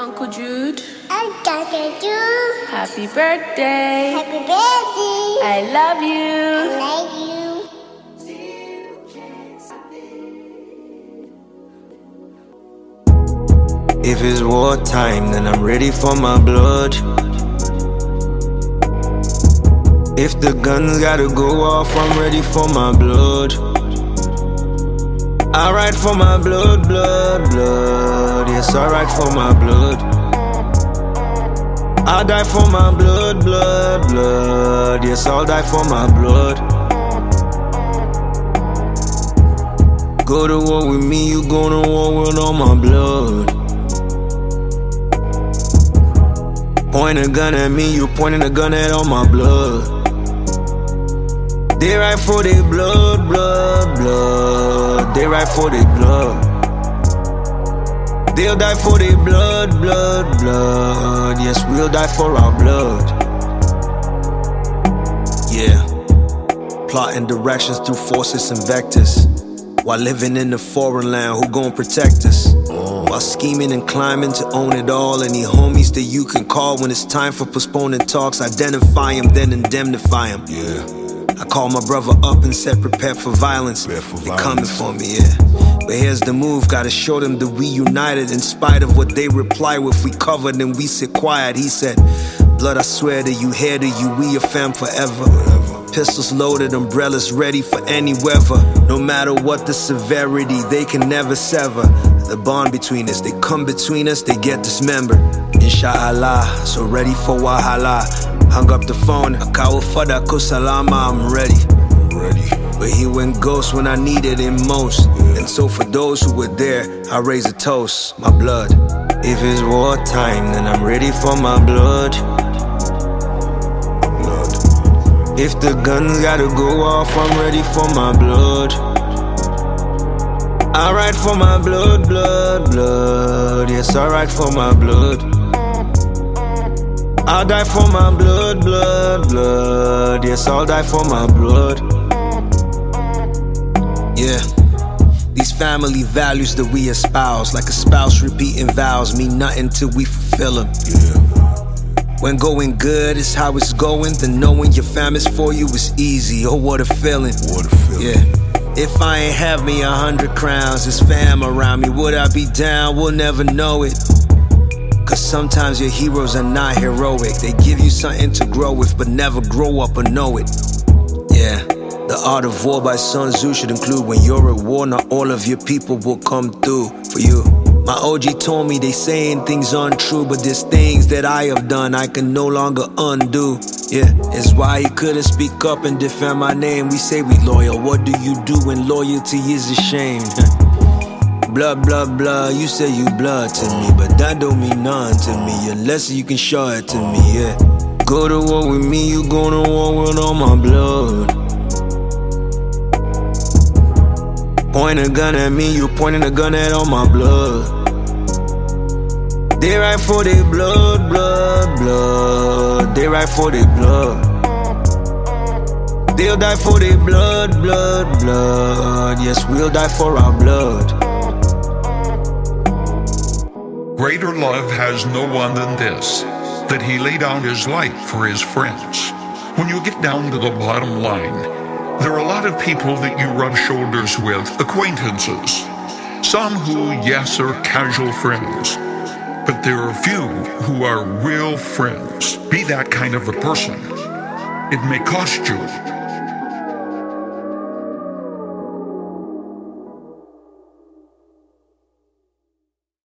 Uncle Jude. Uncle Jude. Happy birthday. Happy birthday. I love you. I love you. If it's wartime, then I'm ready for my blood. If the guns gotta go off, I'm ready for my blood. I ride for my blood, blood, blood. Yes, I ride for my blood. I die for my blood, blood, blood. Yes, I'll die for my blood. Go to war with me, you go to war with all my blood. Point a gun at me, you pointing a gun at all my blood. They ride for their blood, blood, blood. They ride for their blood. They'll die for their blood, blood, blood. Yes, we'll die for our blood. Yeah. Plotting directions through forces and vectors. While living in a foreign land, who gon' protect us? While scheming and climbing to own it all. Any homies that you can call when it's time for postponing talks. Identify them, then indemnify them. Yeah. I call my brother up and said prepare for violence. They coming for me, yeah. But here's the move, gotta show them that we united. In spite of what they reply with, we covered and we sit quiet. He said, blood, I swear to you, here to you, we a fam forever. Pistols loaded, umbrellas ready for any weather. No matter what the severity, they can never sever the bond between us. They come between us, they get dismembered. Inshallah, so ready for Wahala. Hung up the phone, Akawa Fada Kosalama, I'm ready. But he went ghost when I needed him most. And so for those who were there, I raise a toast, my blood. If it's wartime, then I'm ready for my blood. If the guns gotta go off, I'm ready for my blood. I ride for my blood, blood, blood. Yes, I ride for my blood. I'll die for my blood, blood, blood. Yes, I'll die for my blood. Yeah. These family values that we espouse, like a spouse repeating vows, mean nothing till we fulfill them. Yeah. When going good is how it's going, then knowing your fam is for you is easy. Oh, what a feeling. What a feeling. Yeah. If I ain't have me 100 crowns, this fam around me, would I be down? We'll never know it. Cause sometimes your heroes are not heroic. They give you something to grow with, but never grow up or know it. Yeah. The Art of War by Sun Tzu should include when you're at war, not all of your people will come through for you. My OG told me they saying things untrue, but there's things that I have done I can no longer undo. Yeah, it's why he couldn't speak up and defend my name. We say we loyal, what do you do when loyalty is a shame? Blood, blood, blood, you say you blood to me, but that don't mean nothing to me unless you can show it to me, yeah. Go to war with me, you go to war with all my blood. Point a gun at me, you pointing a gun at all my blood. They ride for their blood, blood, blood. They ride for their blood. They'll die for their blood, blood, blood. Yes, we'll die for our blood. Greater love has no one than this, that he laid down his life for his friends. When you get down to the bottom line, there are a lot of people that you rub shoulders with, acquaintances. Some who, yes, are casual friends. But there are few who are real friends. Be that kind of a person. It may cost you,